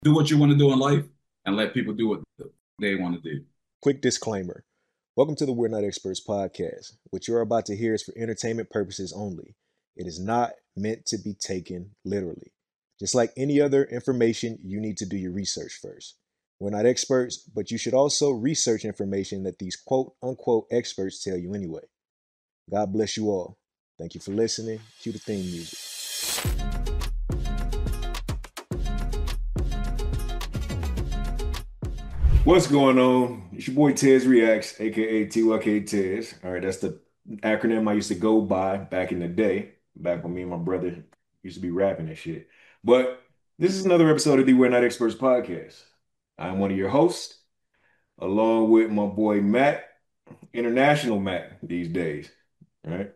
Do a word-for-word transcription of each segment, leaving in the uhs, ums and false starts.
do what you want to do in life and let people do what they want to do. Quick disclaimer. Welcome to the We're Not Experts podcast. What you're about to hear is for entertainment purposes only. It is not meant to be taken literally. Just like any other information, you need to do your research first. We're not experts, but you should also research information that these quote unquote experts tell you anyway. God bless you all. Thank you for listening. Cue the theme music. What's going on? It's your boy Tez Reacts, aka T Y K Tez. All right, that's the acronym I used to go by back in the day, back when me and my brother used to be rapping and shit. But this is another episode of the We're Not Experts podcast. I'm one of your hosts, along with my boy Matt, International Matt these days. All right.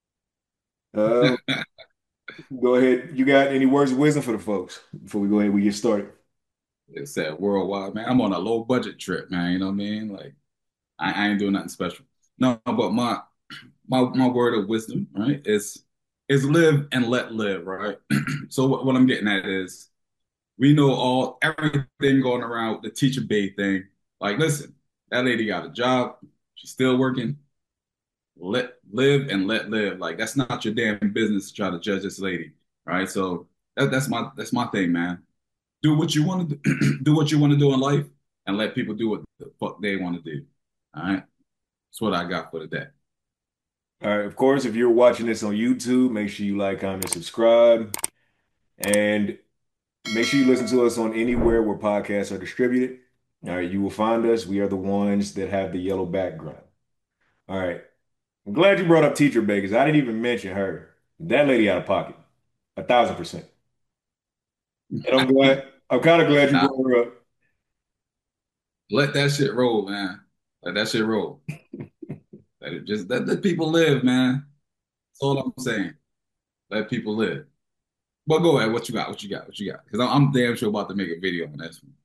Uh, go ahead. You got any words of wisdom for the folks before we go ahead and we get started? It's that worldwide, man. I'm on a low budget trip, man. You know what I mean? Like I, I ain't doing nothing special. No, but my my my word of wisdom, right, is is live and let live, right? So what, what I'm getting at is we know all everything going around with the teacher bait thing. Like, listen, that lady got a job, she's still working. Let live and let live. Like that's not your damn business to try to judge this lady, right? So that, that's my that's my thing, man. Do what you want to do, do what you want to do in life, and let people do what the fuck they want to do. All right, that's what I got for today. All right, of course, if you're watching this on YouTube, make sure you like, comment, subscribe, and make sure you listen to us on anywhere where podcasts are distributed. All right, you will find us. We are the ones that have the yellow background. All right. I'm glad you brought up Teacher Bay because I didn't even mention her. That lady out of pocket. A thousand percent. And I'm glad, I'm kind of glad you Nah, brought her up. let that shit roll, man. Let that shit roll. Let it just let the people live, man. That's all I'm saying. Let people live. But go ahead. What you got? What you got? What you got? Because I'm, I'm damn sure about to make a video on this one.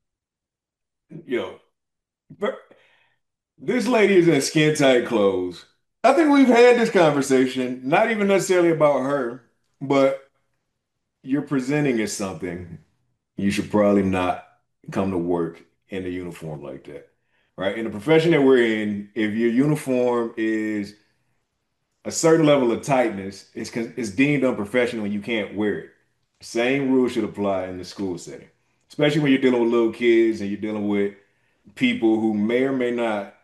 Yo, but this lady is in skin tight clothes. I think we've had this conversation, not even necessarily about her, but you're presenting as something. You should probably not come to work in a uniform like that. Right? In the profession that we're in, if your uniform is a certain level of tightness, it's, con- it's deemed unprofessional and you can't wear it. Same rule should apply in the school setting, especially when you're dealing with little kids and you're dealing with people who may or may not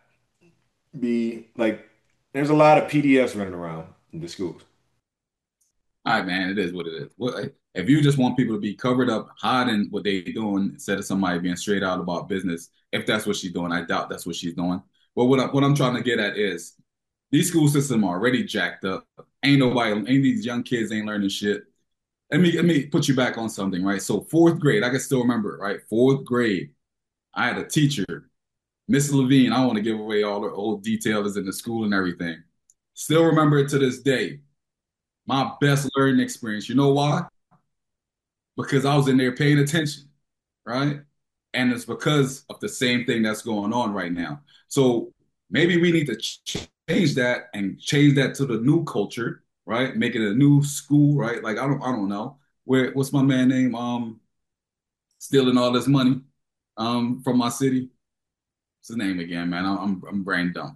be like, there's a lot of P D Fs running around in the schools. All right, man. It is what it is. What, if you just want people to be covered up, hiding what they doing instead of somebody being straight out about business, if that's what she's doing, I doubt that's what she's doing. But what I, what I'm trying to get at is these school systems are already jacked up. Ain't nobody, ain't these young kids ain't learning shit. Let me let me put you back on something, right? So fourth grade, I can still remember it, right? Fourth grade, I had a teacher, Miss Levine. I don't want to give away all the old details in the school and everything. Still remember it to this day. My best learning experience. You know why? Because I was in there paying attention, right? And it's because of the same thing that's going on right now. So maybe we need to ch- change that and change that to the new culture, right? Make it a new school, right? Like I don't, I don't know. Where what's my man name? Um, stealing all this money, um, from my city. What's his name again, man? I'm, I'm, I'm brain dumb.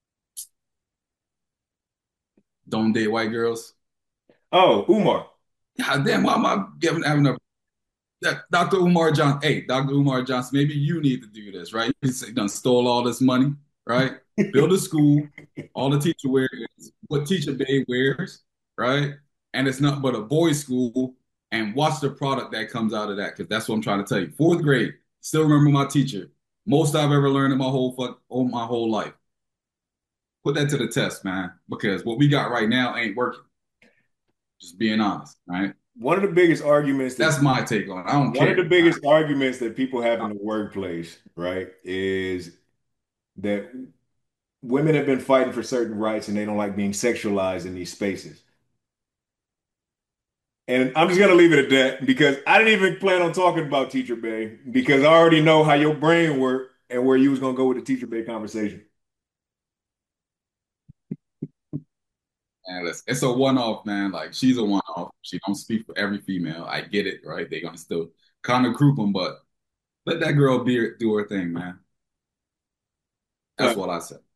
Don't date white girls. Oh, Umar. God damn, why am I giving having a that doctor Umar Johnson? Hey, doctor Umar Johnson, maybe you need to do this, right? You done stole all this money, right? Build a school, all the teacher wears what teacher Bay wears, right? And it's not but a boys' school. And watch the product that comes out of that, because that's what I'm trying to tell you. Fourth grade, still remember my teacher. Most I've ever learned in my whole fuck, oh, my whole life. Put that to the test, man, because what we got right now ain't working. Just being honest, right? One of the biggest arguments that That's my take on it. I don't one of the care. biggest arguments that people have in the workplace, right, is that women have been fighting for certain rights and they don't like being sexualized in these spaces. And I'm just gonna leave it at that because I didn't even plan on talking about Teacher Bay because I already know how your brain worked and where you was gonna go with the Teacher Bay conversation. And it's, it's a one-off, man. Like she's a one-off. She don't speak for every female. I get it, right? They're gonna still kind of group them, but Let that girl be do her thing, man. Uh, That's what I said.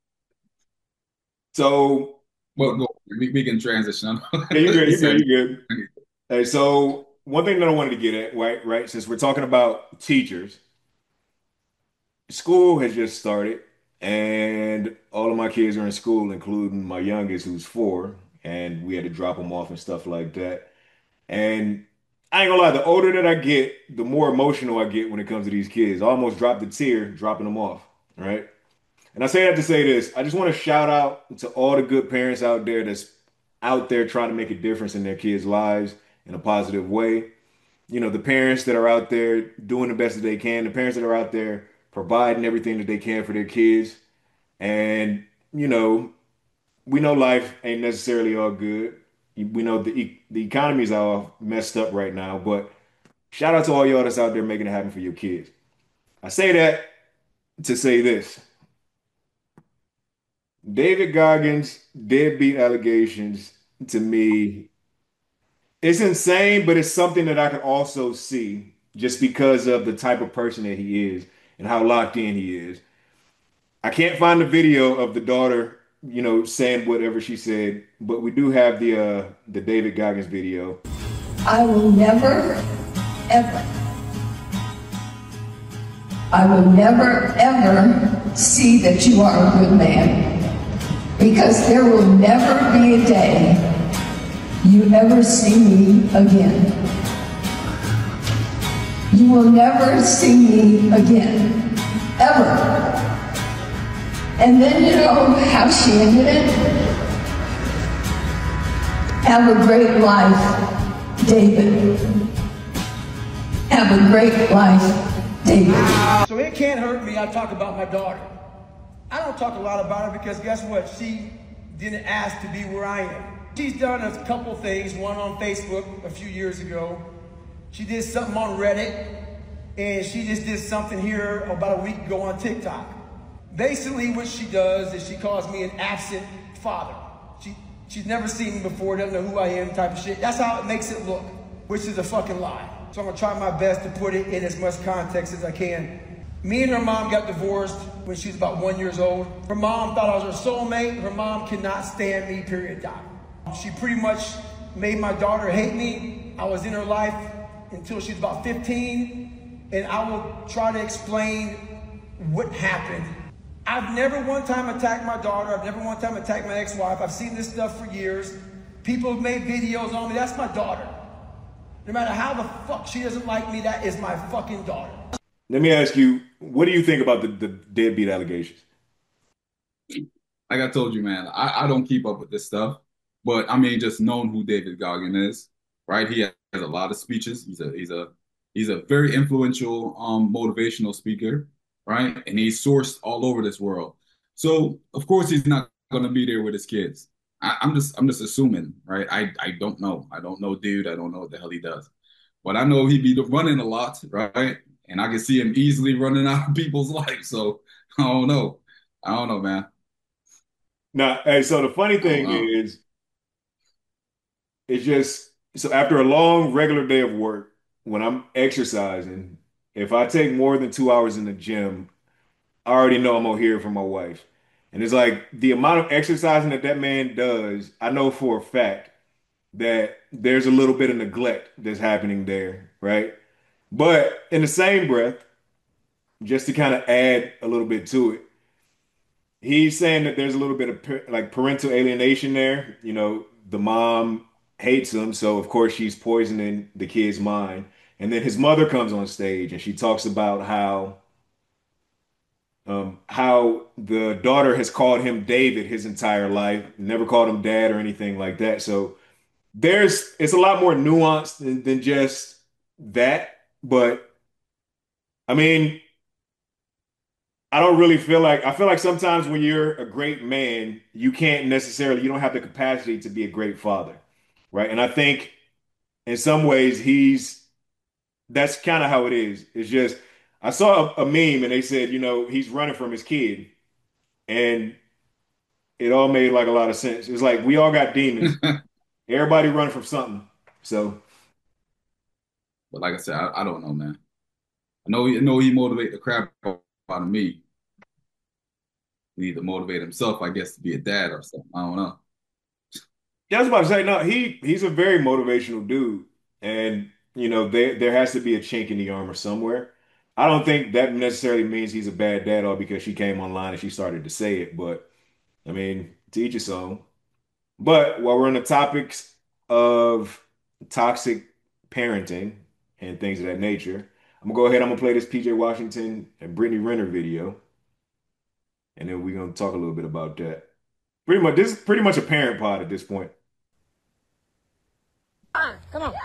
so, Well, go. We, we can transition. yeah, you're good. You You're good. said You're good. Hey, so one thing that I wanted to get at, right, right, since we're talking about teachers, school has just started, and all of my kids are in school, including my youngest, who's four, and we had to drop them off and stuff like that. And I ain't gonna lie, the older that I get, the more emotional I get when it comes to these kids. I almost dropped a tear dropping them off, right? And I say that to say this. I just want to shout out to all the good parents out there that's out there trying to make a difference in their kids' lives in a positive way. You know, the parents that are out there doing the best that they can, the parents that are out there providing everything that they can for their kids. And, you know, we know life ain't necessarily all good. We know the e the economy's all messed up right now, but shout out to all y'all that's out there making it happen for your kids. I say that to say this. David Goggins' deadbeat allegations to me, it's insane, but it's something that I can also see just because of the type of person that he is and how locked in he is. I can't find the video of the daughter, you know, saying whatever she said, but we do have the uh the David Goggins video. I will never, ever, I will never, ever see that you are a good man. Because there will never be a day you ever see me again. You will never see me again, ever. And then you know how she ended it? Have a great life, David. Have a great life, David. So it can't hurt me. I talk about my daughter. I don't talk a lot about her because guess what? She didn't ask to be where I am. She's done a couple things, one on Facebook a few years ago. She did something on Reddit, and she just did something here about a week ago on TikTok. Basically what she does is she calls me an absent father. She, she's never seen me before, doesn't know who I am type of shit. That's how it makes it look, which is a fucking lie. So I'm gonna try my best to put it in as much context as I can. Me and her mom got divorced when she was about one years old. Her mom thought I was her soulmate. Her mom could not stand me, period, dot. She pretty much made my daughter hate me. I was in her life until she was about fifteen, and I will try to explain what happened. I've never one time attacked my daughter. I've never one time attacked my ex-wife. I've seen this stuff for years. People have made videos on me. That's my daughter. No matter how the fuck she doesn't like me, that is my fucking daughter. Let me ask you, what do you think about the, the deadbeat allegations? like I told you, man, I, I don't keep up with this stuff, but I mean, just knowing who David Goggin is, right? He has a lot of speeches. He's a he's a he's a very influential um motivational speaker, right? And he's sourced all over this world. So of course he's not going to be there with his kids. I, I'm just I'm just assuming, right? I I don't know. I don't know, dude. I don't know what the hell he does, but I know he'd be running a lot, right? And I can see him easily running out of people's life. So I don't know. I don't know, man. Now, hey, so the funny I don't thing know. is, it's just so after a long regular day of work, when I'm exercising, if I take more than two hours in the gym, I already know I'm gonna hear from my wife. And it's like the amount of exercising that that man does, I know for a fact that there's a little bit of neglect that's happening there, right? But in the same breath, just to kind of add a little bit to it, he's saying that there's a little bit of par like parental alienation there. You know, the mom hates him, so of course she's poisoning the kid's mind. And then his mother comes on stage and she talks about how um, how the daughter has called him David his entire life, never called him dad or anything like that. So there's it's a lot more nuanced than, than just that. But I mean, I don't really feel like I feel like sometimes when you're a great man, you can't necessarily you don't have the capacity to be a great father, right? And I think in some ways he's that's kind of how it is. It's just I saw a, a meme and they said, you know, he's running from his kid, and it all made like a lot of sense. It's like we all got demons. Everybody running from something. So But like I said, I, I don't know, man. know, I know he motivate the crap out of me. He need to motivate himself, I guess, to be a dad or something. I don't know. Yeah, I was about to say, no, he he's a very motivational dude. And, you know, there there has to be a chink in the armor somewhere. I don't think that necessarily means he's a bad dad or because she came online and she started to say it, but I mean, to each his own. But while we're on the topics of toxic parenting and things of that nature, I'm gonna go ahead, I'm gonna play this P J Washington and Brittany Renner video, and then we're gonna talk a little bit about that. Pretty much, this is pretty much a parent pod at this point. Come on.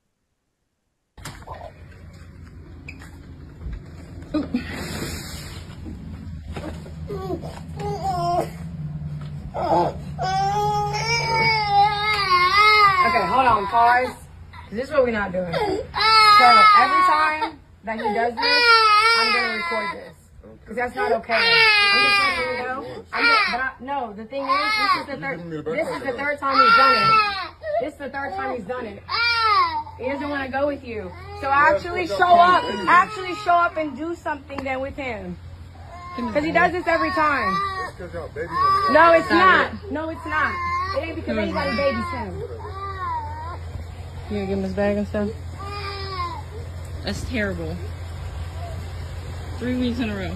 Okay, hold on, pause. This is what we're not doing. So every time that he does this, I'm gonna record this. Because that's not okay. I'm just letting you know. I'm just, but I, no, the thing is, this is the third. This is the third time he's done it. This is the third time he's done it. He doesn't want to go with you. So actually show up. Actually show up and do something then with him. Because he does this every time. No, it's not. No, it's not. It ain't because anybody babies him. You gonna give him his bag and stuff? That's terrible. Three weeks in a row.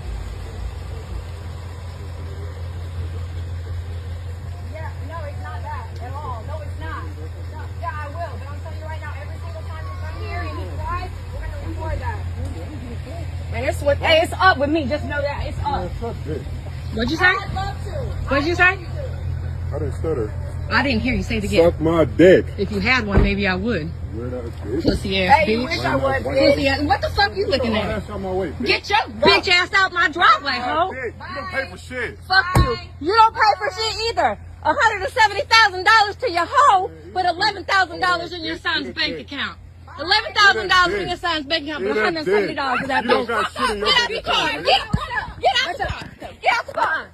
Yeah, no, it's not that at all. No, it's not. No, yeah, I will. But I'm telling you right now, every single time you come here and he cries, we're gonna record that. And it's what, hey, it's up with me. Just know that it's up. What'd you say? I'd love to. What'd you say? I didn't stutter. I didn't hear you say it again. Suck my dick. If you had one, maybe I would. Weird ass bitch. Pussy ass Hey, you bitch. wish I would, Pussy bitch. ass. What the fuck you looking Oh, at? that's on my way, bitch. Get your bitch ass out my driveway, ho. Dick. You don't pay for shit. Fuck you. You don't pay for shit either. one hundred seventy thousand dollars to your hoe, but eleven thousand dollars in your son's bank account. eleven thousand dollars in your son's bank account, but one hundred seventy dollars to that You don't bitch. got shit in your Get out bank the car. account. Get, get out the car. Get out the car.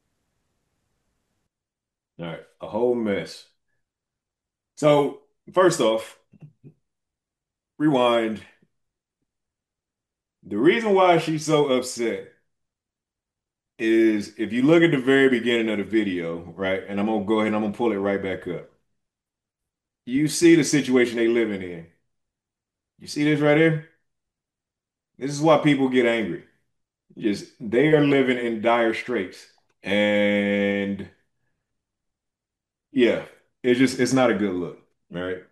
All right, a whole mess. So, first off, rewind. The reason why she's so upset is if you look at the very beginning of the video, right? And I'm gonna go ahead and I'm gonna pull it right back up. You see the situation they living in. You see this right here? This is why people get angry. Just they are living in dire straits. And yeah, it's just it's not a good look, right?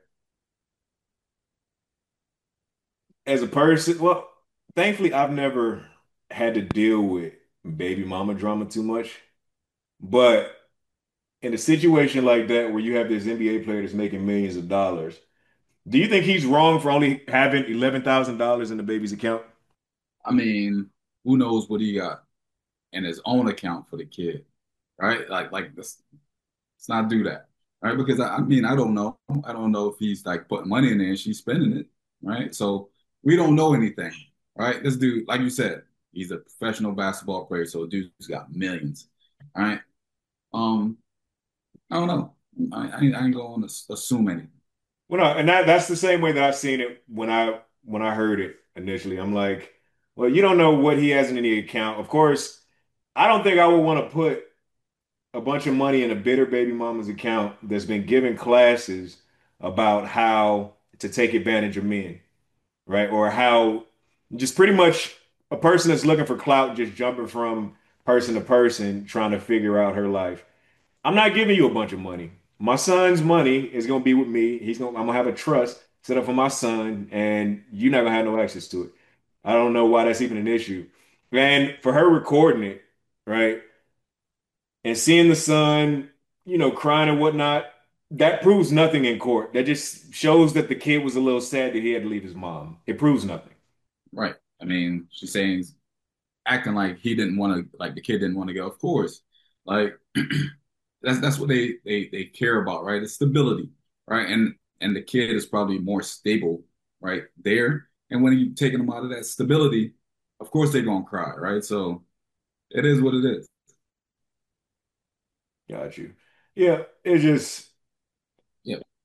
As a person, well, thankfully I've never had to deal with baby mama drama too much. But in a situation like that where you have this N B A player that's making millions of dollars, do you think he's wrong for only having eleven thousand dollars in the baby's account? I mean, who knows what he got in his own account for the kid, right? Like, like this, let's not do that, right? Because I, I mean, I don't know. I don't know if he's like putting money in there and she's spending it, right? So we don't know anything, right? This dude, like you said, he's a professional basketball player, so dude's got millions, all right? Um, I don't know. I, I ain't, I ain't going to assume anything. Well, no, and that that's the same way that I seen it when I when I heard it initially. I'm like, well, you don't know what he has in the account. Of course, I don't think I would want to put a bunch of money in a bitter baby mama's account that's been given classes about how to take advantage of men, right? Or how just pretty much a person that's looking for clout just jumping from person to person trying to figure out her life. I'm not giving you a bunch of money. My son's money is gonna be with me. He's gonna I'm gonna have a trust set up for my son, and you're not gonna have no access to it. I don't know why that's even an issue. And for her recording it, right, and seeing the son, you know, crying and whatnot, that proves nothing in court. That just shows that the kid was a little sad that he had to leave his mom. It proves nothing. Right. I mean, she's saying, acting like he didn't want to, like the kid didn't want to go. Of course, like that's that's what they they they care about, right? It's stability, right? And and the kid is probably more stable, right there. And when you taking them out of that stability, of course they're gonna cry, right? So it is what it is. Got you. Yeah, it just Yeah.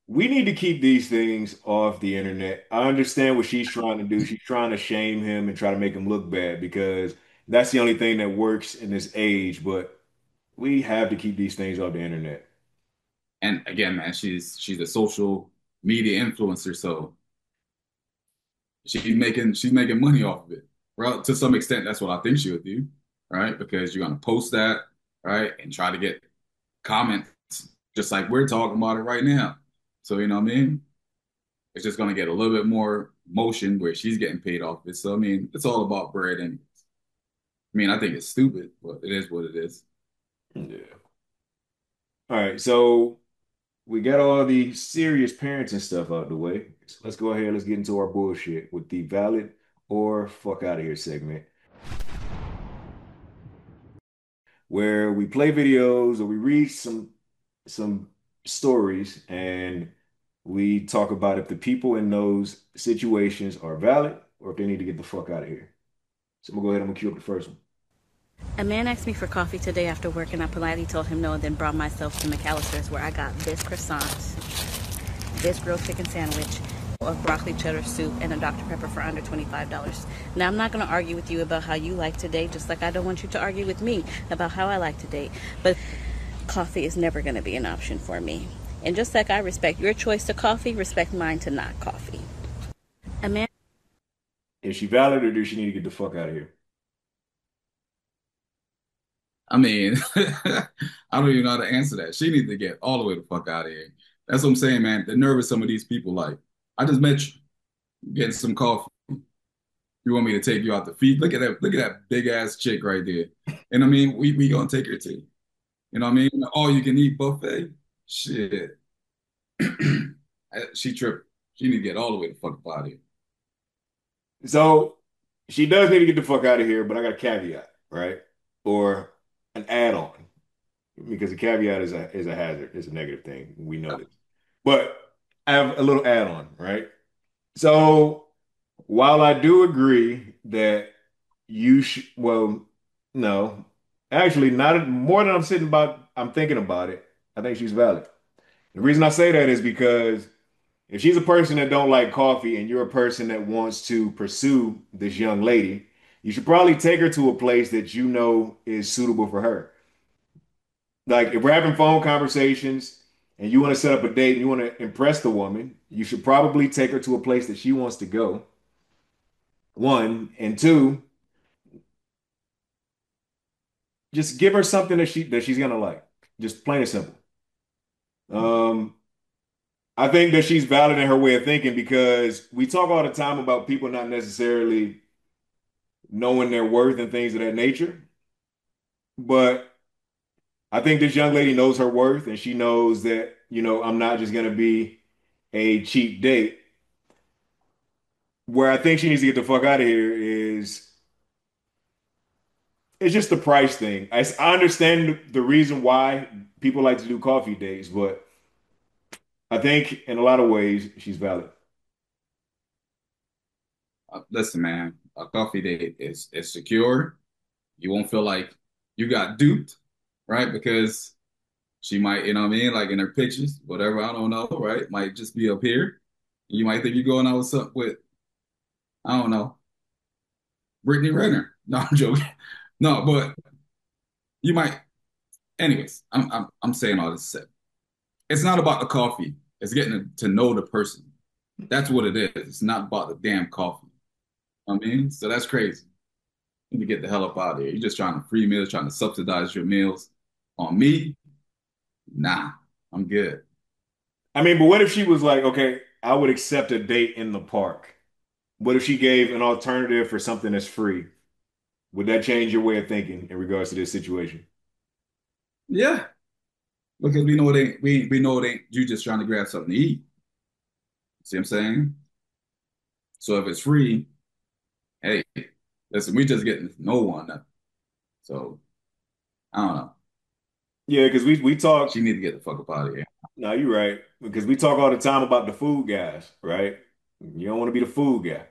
we need to keep these things off the internet. I understand what she's trying to do. She's trying to shame him and try to make him look bad because that's the only thing that works in this age. But we have to keep these things off the internet. And again, man, she's she's a social media influencer, so she's making she's making money off of it. Well, to some extent, that's what I think she would do, right? Because you're gonna post that, right, and try to get comments just like we're talking about it right now. So you know what I mean? It's just gonna get a little bit more motion where she's getting paid off it. So I mean, it's all about bread, and I mean, I think it's stupid, but it is what it is. Yeah. All right. So we got all the serious parenting stuff out the way. So let's go ahead. Let's get into our bullshit with the valid or fuck out of here segment, where we play videos or we read some some stories and we talk about if the people in those situations are valid or if they need to get the fuck out of here. So I'm gonna go ahead. I'm gonna cue up the first one. A man asked me for coffee today after work, and I politely told him no, and then brought myself to McAllister's, where I got this croissant, this grilled chicken sandwich, a broccoli cheddar soup, and a Doctor Pepper for under twenty-five dollars. Now, I'm not going to argue with you about how you like to date, just like I don't want you to argue with me about how I like to date. But coffee is never going to be an option for me. And just like I respect your choice to coffee, respect mine to not coffee. A man. Is she valid or does she need to get the fuck out of here? I mean, I don't even know how to answer that. She needs to get all the way the fuck out of here. That's what I'm saying, man. The nerve of some of these people, like, I just met you getting some coffee. You want me to take you out to feed? Look at that, look at that big ass chick right there. And I mean, we we gonna take her to. You know what I mean? All you can eat buffet. Shit. She tripped. She need to get all the way the fuck out of here. So she does need to get the fuck out of here, but I got a caveat, right? Or an add-on. Because a caveat is a is a hazard, it's a negative thing. We know this. But I have a little add-on, right? So while I do agree that you should, well, no, actually, not more than I'm sitting about, I'm thinking about it. I think she's valid. The reason I say that is because if she's a person that don't like coffee and you're a person that wants to pursue this young lady, you should probably take her to a place that you know is suitable for her. Like if we're having phone conversations and you want to set up a date and you want to impress the woman, you should probably take her to a place that she wants to go. One, and two, just give her something that she that she's gonna like. Just plain and simple. Um, I think that she's valid in her way of thinking because we talk all the time about people not necessarily knowing their worth and things of that nature. But I think this young lady knows her worth and she knows that, you know, I'm not just going to be a cheap date. Where I think she needs to get the fuck out of here is it's just the price thing. I, I understand the reason why people like to do coffee dates, but I think in a lot of ways she's valid. Uh, listen, man, a coffee date is is secure. You won't feel like you got duped, right? Because she might, you know what I mean, like in her pictures, whatever, I don't know, right? Might just be up here. You might think you're going out with something with, I don't know, Brittany Renner. No, I'm joking. No, but you might. Anyways, I'm I'm I'm saying all this to say it's not about the coffee. It's getting to know the person. That's what it is. It's not about the damn coffee. I mean, so that's crazy. You need to get the hell up out of here. You're just trying to free meals, trying to subsidize your meals. On me, nah, I'm good. I mean, but what if she was like, okay, I would accept a date in the park. What if she gave an alternative for something that's free? Would that change your way of thinking in regards to this situation? Yeah, because we know it ain't we we know it ain't you just trying to grab something to eat. See what I'm saying? So if it's free, hey, listen, we just getting no one. So I don't know. Yeah, because we we talk. She need to get the fuck up out of here. No, you're right. Because we talk all the time about the food guys, right? You don't want to be the food guy.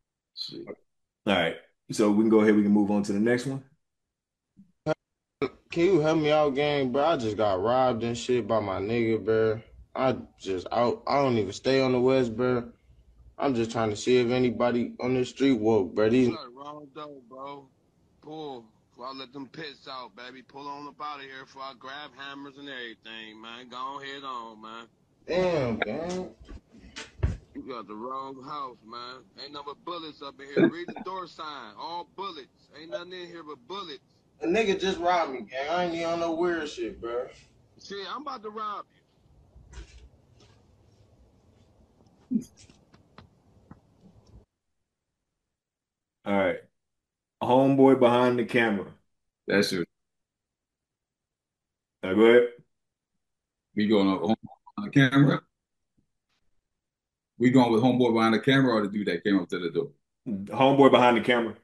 Shit. All right. So we can go ahead. We can move on to the next one. Can you help me out, gang, bro? I just got robbed and shit by my nigga, bro. I just out. I don't even stay on the west, bro. I'm just trying to see if anybody on the street woke, bro. These You got it wrong though, bro. Pull before I let them pits out, baby. Pull on up out of here before I grab hammers and everything, man. Go on head on, man. damn, gang. You got the wrong house, man. Ain't nothing but bullets up in here. Read the door sign. All bullets. Ain't nothing in here but bullets. A nigga just robbed me, gang. I ain't even on no weird shit, bro. Shit, I'm about to rob All right. Homeboy behind the camera. That shit. Now go ahead. We going on on the camera. We going with homeboy behind the camera or the dude that came up to the door. Homeboy behind the camera.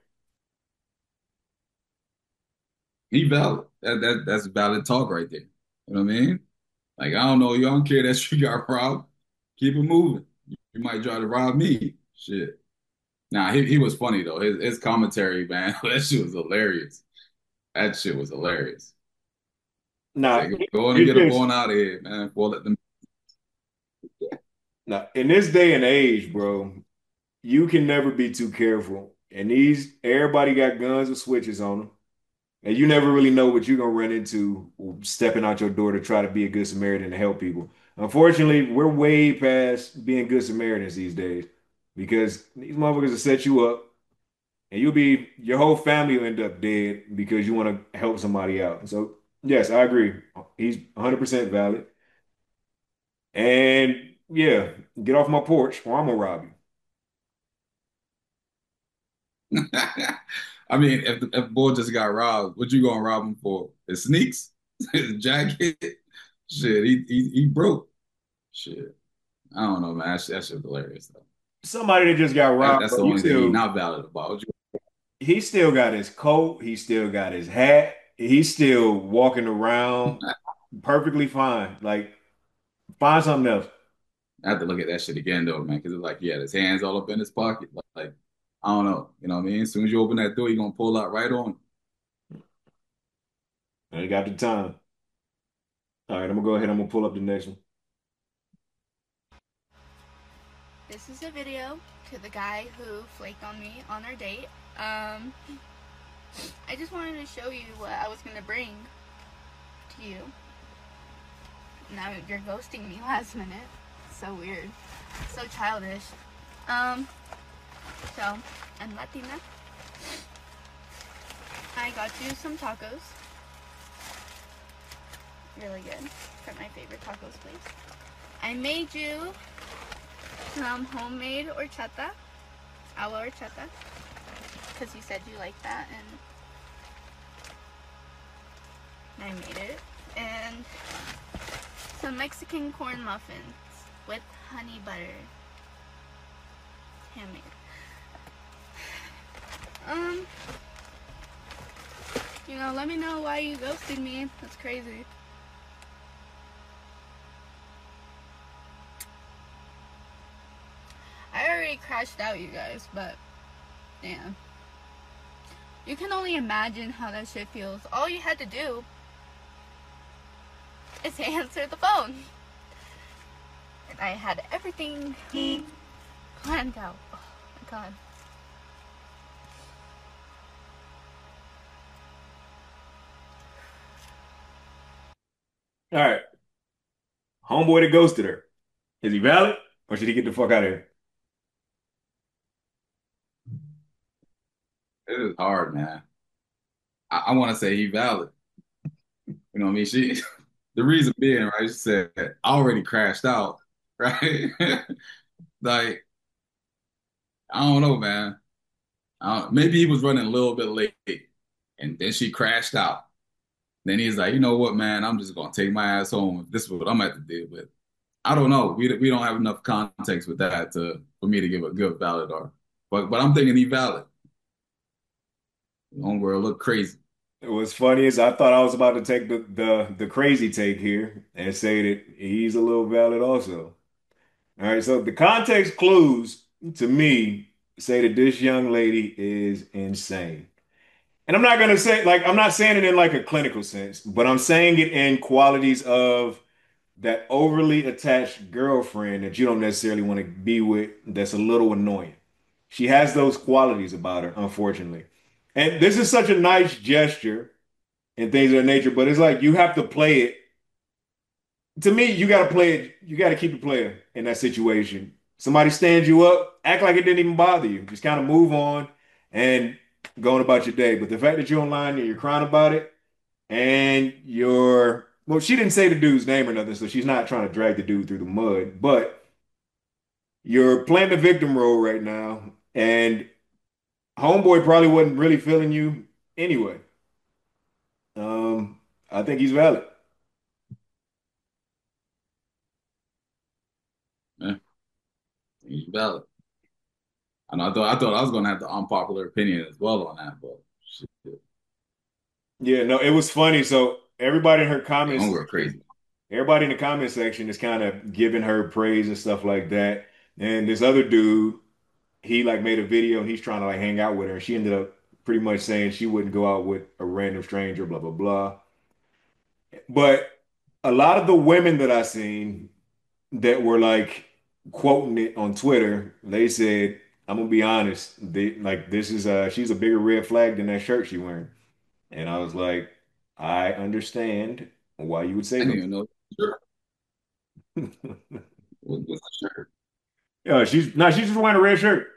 He valid. That, that that's valid talk right there. You know what I mean? Like I don't know, you don't care that you got robbed. Keep it moving. You might try to rob me. Shit. Nah, he, he was funny though. His his commentary, man, that shit was hilarious. That shit was hilarious. Now, Say, go on and it get them is- going out of here, man. Before let them. now, in this day and age, bro, you can never be too careful. And these, everybody got guns with switches on them. And you never really know what you're gonna run into stepping out your door to try to be a good Samaritan to help people. Unfortunately, we're way past being good Samaritans these days because these motherfuckers will set you up and you'll be your whole family will end up dead because you want to help somebody out. So yes, I agree. He's one hundred percent valid. And yeah, get off my porch or I'm gonna rob you. I mean, if the if boy just got robbed, what you gonna rob him for? His sneaks, his jacket, shit. He he he broke. Shit. I don't know, man. That shit, that shit hilarious though. Somebody that just got That, robbed, that's but the he only thing he's still not valid about. What you- he still got his coat, he still got his hat, he's still walking around perfectly fine. Like find something else. I have to look at that shit again though, man, because it's like he had his hands all up in his pocket. Like, like, I don't know. You know what I mean? As soon as you open that door, you're gonna pull out right on. And he got the time. All right, I'm gonna go ahead. I'm gonna pull up the next one. This is a video to the guy who flaked on me on our date. Um, I just wanted to show you what I was gonna bring to you. Now you're ghosting me last minute. So weird. So childish. Um, so, I'm Latina. I got you some tacos. Really good. From my favorite tacos place. I made you some homemade horchata. Agua horchata. Because you said you liked that and I made it. And some Mexican corn muffins with honey butter. Handmade. Um, you know, let me know why you ghosted me. That's crazy. I already crashed out, you guys, but damn. You can only imagine how that shit feels. All you had to do is answer the phone. And I had everything planned out. Oh my god. All right. Homeboy that ghosted her. Is he valid or should he get the fuck out of here? It is hard, man. I, I want to say he valid. You know what I mean? She, the reason being, right? She said, I already crashed out, right? Like, I don't know, man. I don't, maybe he was running a little bit late, and then she crashed out. Then he's like, you know what, man? I'm just gonna take my ass home. This is what I'm gonna have to deal with. I don't know. We we don't have enough context with that to for me to give a good valid or, but but I'm thinking he valid. Homegirl look crazy. What's funny is I thought I was about to take the, the the crazy take here and say that he's a little valid also. All right, so the context clues to me say that this young lady is insane. and I'm not gonna say like I'm not saying it in like a clinical sense, but I'm saying it in qualities of that overly attached girlfriend that you don't necessarily want to be with, that's a little annoying. She has those qualities about her, unfortunately. And this is such a nice gesture and things of that nature, but it's like you have to play it. To me, you got to play it. You got to keep it playing in that situation. Somebody stands you up, act like it didn't even bother you. Just kind of move on and going about your day. But the fact that you're online and you're crying about it and you're, well, she didn't say the dude's name or nothing, so she's not trying to drag the dude through the mud, but you're playing the victim role right now. And homeboy probably wasn't really feeling you anyway. Um, I think he's valid. Yeah, he's valid. I know. I thought I thought I was gonna have the unpopular opinion as well on that, but shit, Yeah, no, it was funny. So everybody in her they comments don't go section, crazy. everybody in the comment section is kind of giving her praise and stuff like that. And this other dude, he like made a video and he's trying to like hang out with her. And she ended up pretty much saying she wouldn't go out with a random stranger, blah blah blah. But a lot of the women that I seen that were like quoting it on Twitter, they said, I'm gonna be honest, they like this is uh she's a bigger red flag than that shirt she wearing. And I was like, I understand why you would say I didn't those. even know. Sure. What, what's the shirt? Yeah, she's no, she's just wearing a red shirt.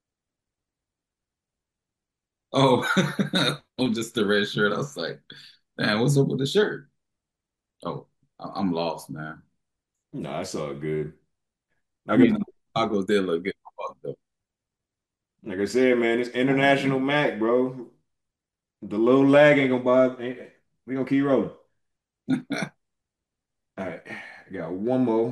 Oh, oh, just the red shirt. I was like, man, what's up with the shirt? Oh, I- I'm lost, man. No, that's all good. I Like I, mean, Chicago did look good, though. like I said, man, it's international Mac, bro. The little lag ain't gonna bother. Ain't, we gonna keep rolling. All right, I got one more.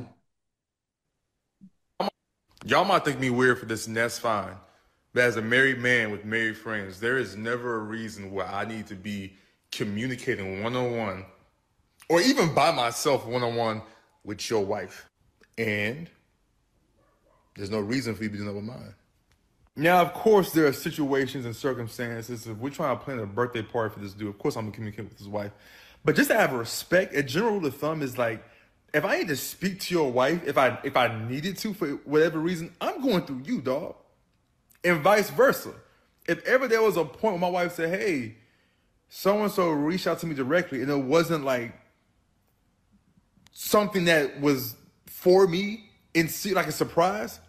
Y'all might think me weird for this, and that's fine. But as a married man with married friends, there is never a reason where I need to be communicating one on one or even by myself one on one with your wife. And there's no reason for you to be doing that with mine. Now, of course, there are situations and circumstances. If we're trying to plan a birthday party for this dude, of course I'm gonna communicate with his wife. But just to have respect, a general rule of thumb is like, if I need to speak to your wife, if I if I needed to for whatever reason, I'm going through you, dog. And vice versa. If ever there was a point where my wife said, hey, so-and-so reached out to me directly, and it wasn't like something that was for me and see like a surprise.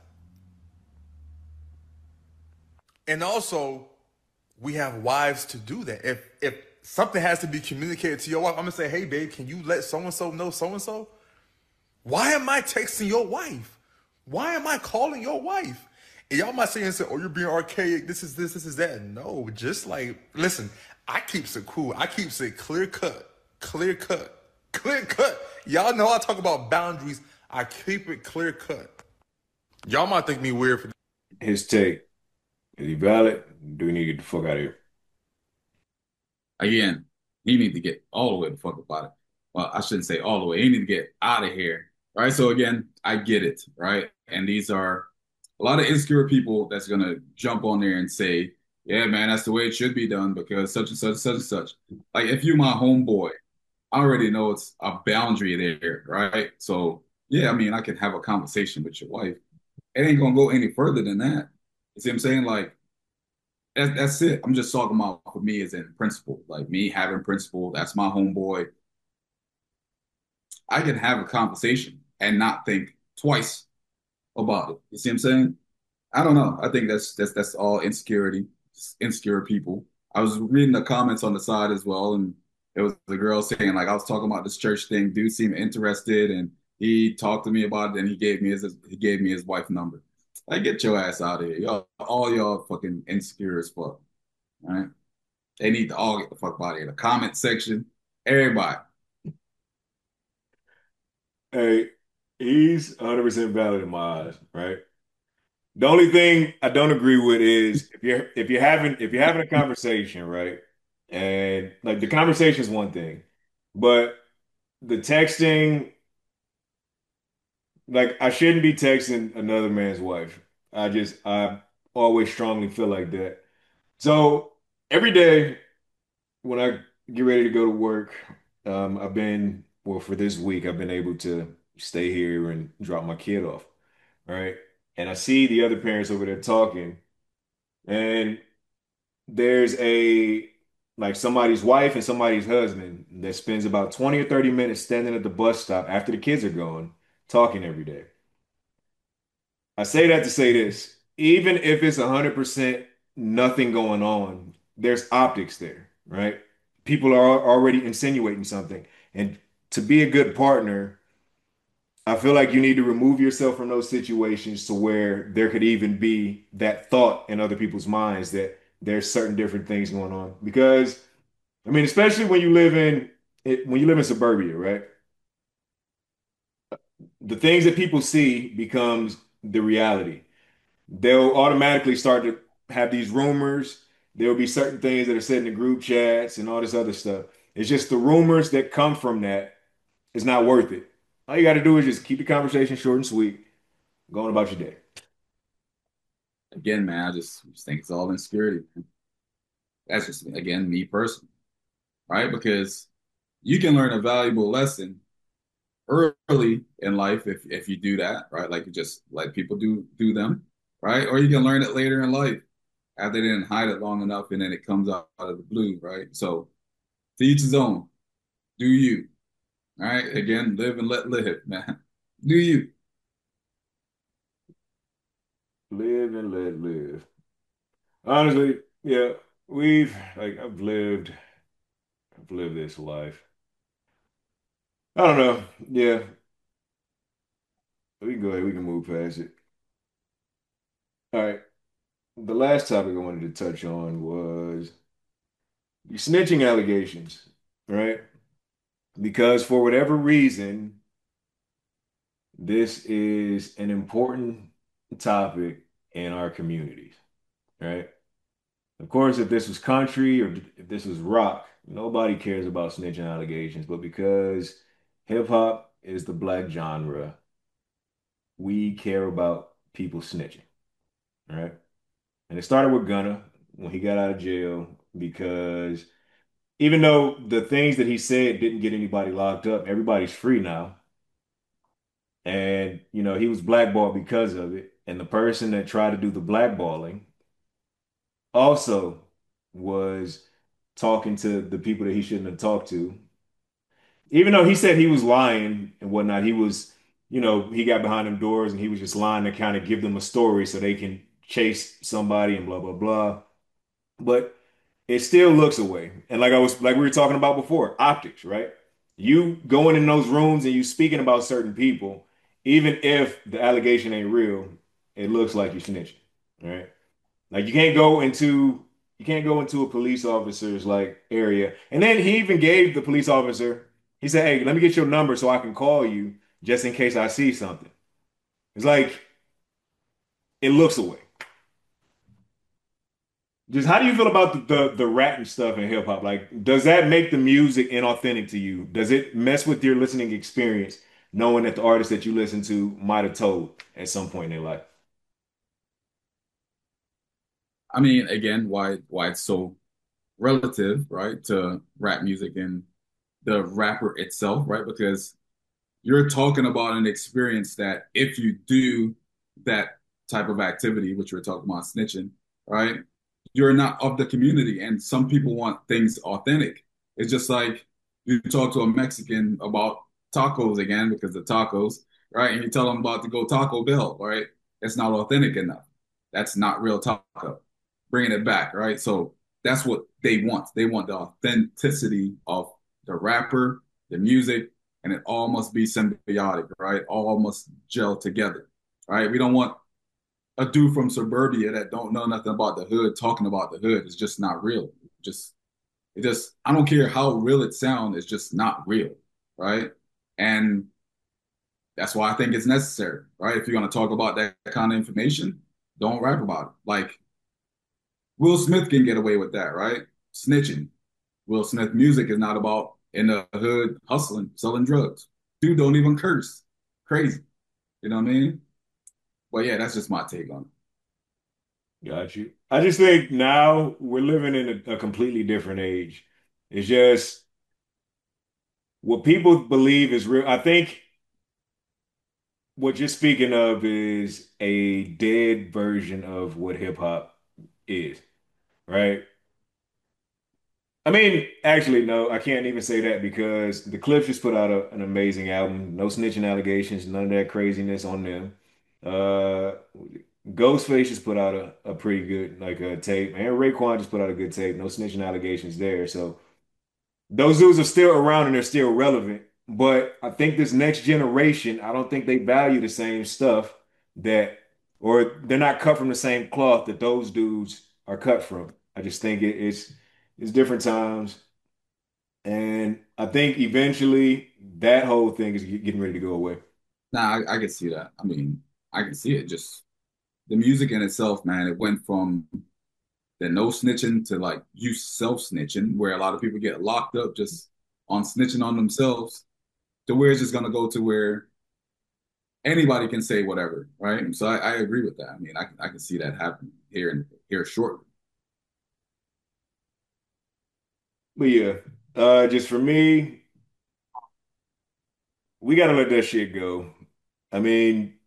And also, we have wives to do that. If if something has to be communicated to your wife, I'm gonna say, hey babe, can you let so-and-so know so-and-so? Why am I texting your wife? Why am I calling your wife? And y'all might say and say, oh, you're being archaic, this is this, this is that. No, just like, listen, I keeps it cool. I keeps it clear cut, clear cut, clear cut. Y'all know I talk about boundaries. I keep it clear cut. Y'all might think me weird for His take. Is he valid? Do we need to get the fuck out of here? Again, he need to get all the way the fuck about it. Well, I shouldn't say all the way. He need to get out of here, right? So again, I get it, right? And these are a lot of insecure people that's gonna jump on there and say, "Yeah, man, that's the way it should be done because such and such, such and such." Like if you my homeboy, I already know it's a boundary there, right? So yeah, I mean, I can have a conversation with your wife. It ain't gonna go any further than that. You see what I'm saying? Like that, that's it. I'm just talking about for me as in principle, like me having principle. That's my homeboy. I can have a conversation and not think twice about it. You see what I'm saying? I don't know. I think that's that's that's all insecurity, just insecure people. I was reading the comments on the side as well, and it was the girl saying like I was talking about this church thing. Dude seemed interested, and he talked to me about it, and he gave me his he gave me his wife number. Like, get your ass out of here, y'all! All y'all fucking insecure as fuck. All right? They need to all get the fuck out of here. The comment section, everybody. Hey, he's one hundred percent valid in my eyes, right? The only thing I don't agree with is if you're if you're having if you're having a conversation, right? And like the conversation is one thing, but the texting, like I shouldn't be texting another man's wife. I just I always strongly feel like that. So every day. when I get ready to go to work, um, I've been, well, for this week, I've been able to stay here and drop my kid off, right? And I see the other parents over there talking, and there's a like somebody's wife and somebody's husband that spends about twenty or thirty minutes standing at the bus stop after the kids are gone, talking every day. I say that to say this, even if it's one hundred percent nothing going on, there's optics there, right? People are already insinuating something. And to be a good partner, I feel like you need to remove yourself from those situations to where there could even be that thought in other people's minds that there's certain different things going on. Because, I mean, especially when you live in it, when you live in suburbia, right? The things that people see becomes the reality. They'll automatically start to have these rumors. There will be certain things that are said in the group chats and all this other stuff. It's just the rumors that come from that is not worth it. All you got to do is just keep the conversation short and sweet, going about your day. Again, man, I just, just think it's all insecurity. That's just again me personally, right? Because you can learn a valuable lesson early in life if if you do that, right? Like you just let people do do them, right? Or you can learn it later in life after they didn't hide it long enough and then it comes out, out of the blue, right? So to each his own. Do you, all right? Again, live and let live, man. Do you? Live and let live. Honestly, yeah, we've like I've lived, I've lived this life. I don't know. Yeah, we can go ahead. We can move past it. All right. The last topic I wanted to touch on was the snitching allegations, right? Because for whatever reason, this is an important topic in our communities, right? Of course, if this was country or if this was rock, nobody cares about snitching allegations. But because hip hop is the black genre, we care about people snitching, right? And it started with Gunna when he got out of jail because even though the things that he said didn't get anybody locked up, everybody's free now. And, you know, he was blackballed because of it. And the person that tried to do the blackballing also was talking to the people that he shouldn't have talked to. Even though he said he was lying and whatnot, he was, you know, he got behind them doors and he was just lying to kind of give them a story so they can chase somebody and blah, blah, blah. But it still looks away. And like I was, like we were talking about before, optics, right? You going in those rooms and you speaking about certain people, even if the allegation ain't real, it looks like you're snitching, right? Like you can't go into you can't go into a police officer's like area. And then he even gave the police officer, he said, "Hey, let me get your number so I can call you just in case I see something." It's like it looks away. Just how do you feel about the, the the rap and stuff in hip hop? Like, does that make the music inauthentic to you? Does it mess with your listening experience, knowing that the artist that you listen to might have told at some point in their life? I mean, again, why why it's so relative, right, to rap music and the rapper itself, right? Because you're talking about an experience that if you do that type of activity, which we're talking about snitching, right? You're not of the community, and some people want things authentic. It's just like you talk to a Mexican about tacos again because the tacos, right? And you tell them about to go Taco Bell, right? It's not authentic enough. That's not real taco. Bringing it back, right? So that's what they want. They want the authenticity of the rapper, the music, and it all must be symbiotic, right? All must gel together, right? We don't want a dude from suburbia that don't know nothing about the hood talking about the hood. It's just not real. Just it just I don't care how real it sounds, it's just not real, right? And that's why I think it's necessary, right? If you're gonna talk about that kind of information, don't rap about it. Like Will Smith can get away with that, right? Snitching. Will Smith music is not about in the hood hustling, selling drugs. Dude don't even curse. Crazy. You know what I mean? But yeah, that's just my take on it. Got you. I just think now we're living in a, a completely different age. It's just what people believe is real. I think what you're speaking of is a dead version of what hip hop is, right? I mean, actually, no, I can't even say that because the Clips just put out a, an amazing album. No snitching allegations, none of that craziness on them. Uh, Ghostface just put out a, a pretty good like a tape, and Raekwon just put out a good tape. No snitching allegations there. So those dudes are still around and they're still relevant. But I think this next generation, I don't think they value the same stuff that, or they're not cut from the same cloth that those dudes are cut from. I just think it, it's it's different times. And I think eventually that whole thing is getting ready to go away. Nah, I, I can see that. I mean, I can see it. Just the music in itself, man. It went from the no snitching to like you self snitching, where a lot of people get locked up just on snitching on themselves, to where it's just gonna go to where anybody can say whatever, right? So I, I agree with that. I mean, I can I can see that happening here and here shortly. But yeah, uh, just for me, we gotta let that shit go. I mean,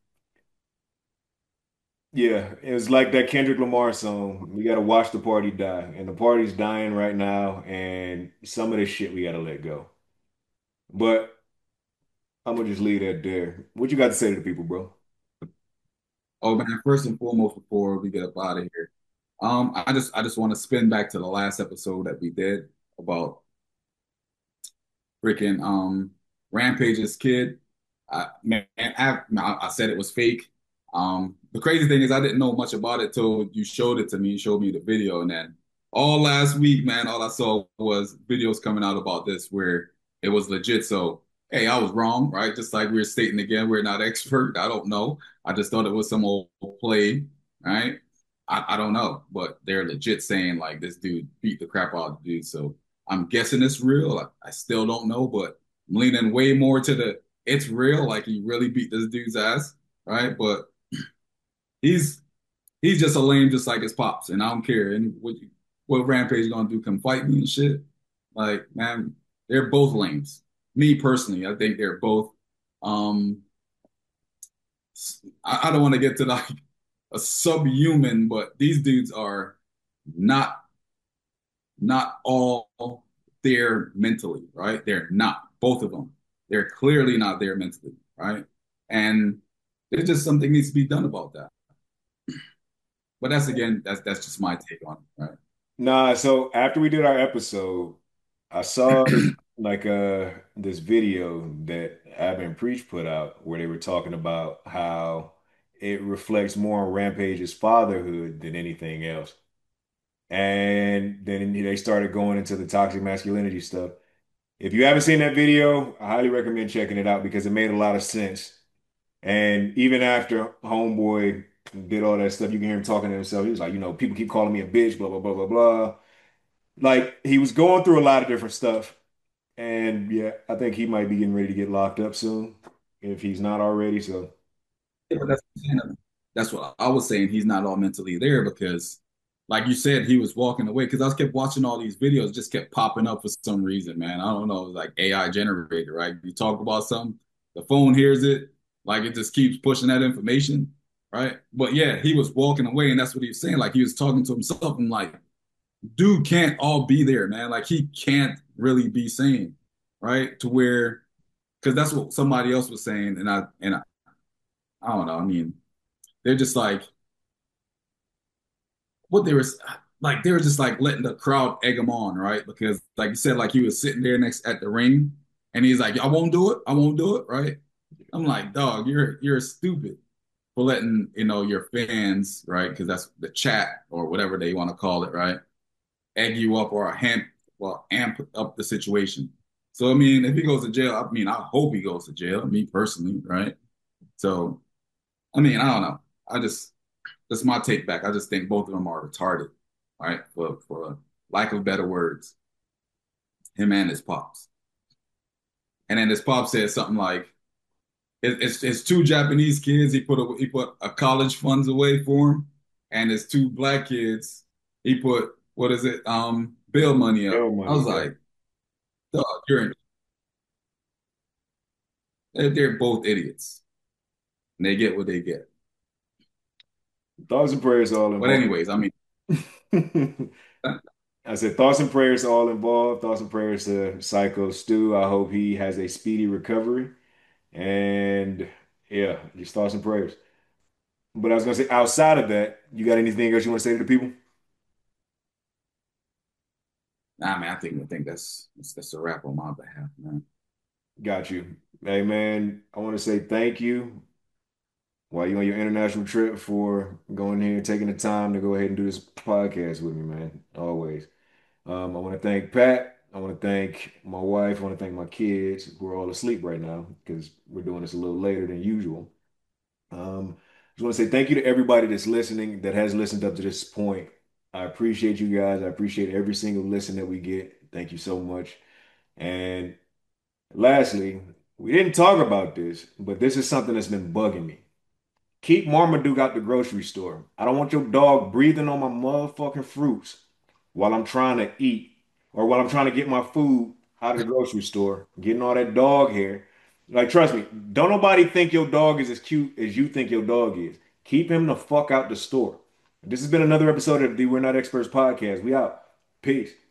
yeah, it was like that Kendrick Lamar song. We gotta watch the party die, and the party's dying right now. And some of this shit we gotta let go. But I'm gonna just leave that there. What you got to say to the people, bro? Oh man, first and foremost, before we get up out of here, um, I just I just want to spin back to the last episode that we did about freaking um Rampage's kid. I, man, I, I said it was fake. Um, the crazy thing is I didn't know much about it till you showed it to me, showed me the video, and then all last week, man, all I saw was videos coming out about this where it was legit. So, hey, I was wrong, right? Just like we're stating again, we're not expert. I don't know. I just thought it was some old play, right? I, I don't know, but they're legit saying like this dude beat the crap out of the dude. So I'm guessing it's real. I, I still don't know, but I'm leaning way more to the it's real, like he really beat this dude's ass, right? But he's he's just a lame, just like his pops, and I don't care. And what what Rampage gonna do? Come fight me and shit? Like, man, they're both lames. Me personally, I think they're both. Um, I, I don't want to get to like a subhuman, but these dudes are not not all there mentally, right? They're not, both of them. They're clearly not there mentally, right? And there's just something needs to be done about that. But that's again, that's that's just my take on it, right? Nah, so after we did our episode, I saw like uh this video that Abin Preach put out where they were talking about how it reflects more on Rampage's fatherhood than anything else. And then they started going into the toxic masculinity stuff. If you haven't seen that video, I highly recommend checking it out because it made a lot of sense. And even after Homeboy did all that stuff, you can hear him talking to himself. He was like, you know, people keep calling me a bitch, blah, blah, blah, blah, blah. Like he was going through a lot of different stuff. And yeah, I think he might be getting ready to get locked up soon if he's not already. So Yeah, but that's that's what I was saying. He's not all mentally there because, like you said, he was walking away. Because I was kept watching all these videos, just kept popping up for some reason, man. I don't know, it was like A I generated, right? You talk about something, the phone hears it, like it just keeps pushing that information, right? But yeah, he was walking away, and that's what he was saying. Like he was talking to himself, and like, dude can't all be there, man. Like he can't really be sane, right? To where, because that's what somebody else was saying, and I and I, I don't know. I mean, they're just like what they were like. They were just like letting the crowd egg him on, right? Because like you said, like he was sitting there next at the ring, and he's like, "I won't do it. I won't do it." Right? I'm like, dog, you're you're stupid for letting you know your fans, right? Because that's the chat or whatever they want to call it, right? Egg you up or amp, well, amp up the situation. So I mean, if he goes to jail, I mean, I hope he goes to jail. Me personally, right? So I mean, I don't know. I just that's my take back. I just think both of them are retarded, right? For for lack of better words, him and his pops. And then his pop said something like, it, "It's it's two Japanese kids. He put a, he put a college funds away for him, and his two black kids. He put what is it? Um, bail money up." hell I was money. like, You're, they're both idiots. And they get what they get. Thoughts and prayers all But involved. anyways, I mean, I said thoughts and prayers all involved. Thoughts and prayers to Psycho Stu. I hope he has a speedy recovery. And yeah, just thoughts and prayers. But I was gonna say, outside of that, you got anything else you want to say to the people? nah, man, I think I think that's that's, that's a wrap on my behalf, man. Got you. Hey man, I want to say thank you while you're on your international trip for going here and taking the time to go ahead and do this podcast with me, man. Always. Um, I want to thank Pat. I want to thank my wife. I want to thank my kids who are all asleep right now because we're doing this a little later than usual. Um, just want to say thank you to everybody that's listening, that has listened up to this point. I appreciate you guys. I appreciate every single listen that we get. Thank you so much. And lastly, we didn't talk about this, but this is something that's been bugging me. Keep Marmaduke out the grocery store. I don't want your dog breathing on my motherfucking fruits while I'm trying to eat or while I'm trying to get my food out of the grocery store, getting all that dog hair. Like, trust me, don't nobody think your dog is as cute as you think your dog is. Keep him the fuck out the store. This has been another episode of the We're Not Experts podcast. We out. Peace.